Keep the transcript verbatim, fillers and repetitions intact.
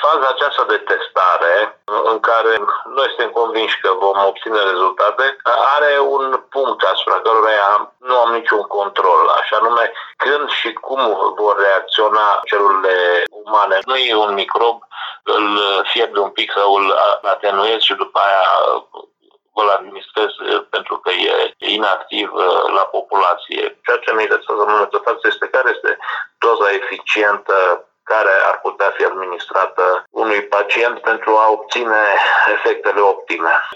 faza aceasta de testare, în care noi suntem convinși că vom obține rezultate, are un punct asupra căruia nu am niciun control, așa nume când și cum vor reacționa celulele umane. Nu e un microb, îl fierbi un pic sau îl atenuezi și după aia îl administrez pentru că e inactiv la populație. Ceea ce ne interesează în momentul de față este care este doza eficientă care ar putea fi administrată unui pacient pentru a obține efectele optime.